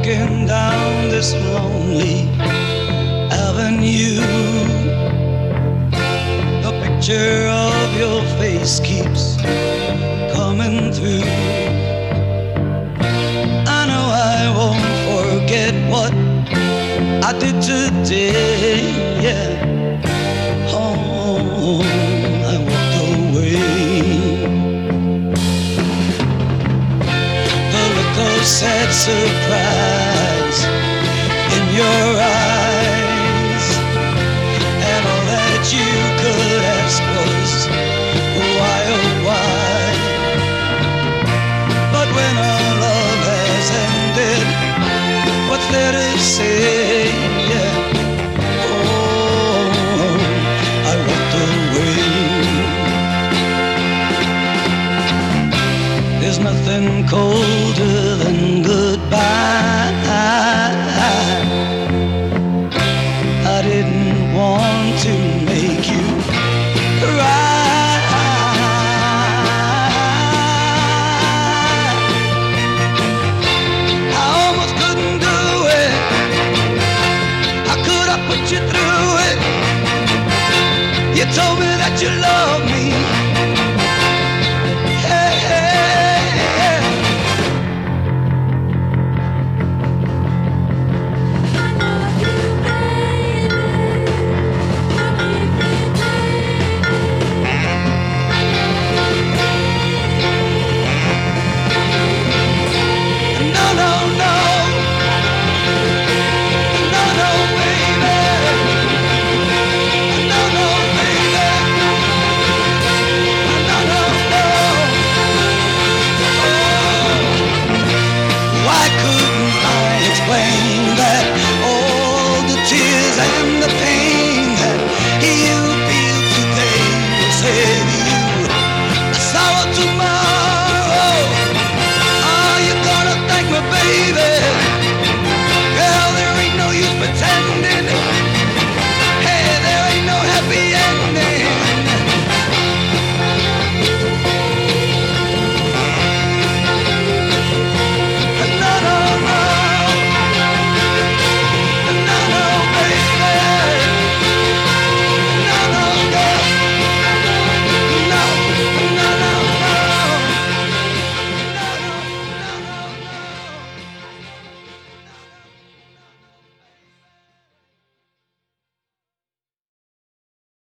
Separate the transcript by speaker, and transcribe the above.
Speaker 1: walking down this lonely avenue. The picture of your face keeps coming through. I know I won't forget what I did today, yeah. Oh, I walked away. The look of sad surprise in your eyes, and all that you could ask was why, oh why. But when our love has ended, what's there to say, yeah. Oh, I walked away. There's nothing colder than goodbye. I didn't want to make you cry. I almost couldn't do it. How could I put you through it? You told me that you loved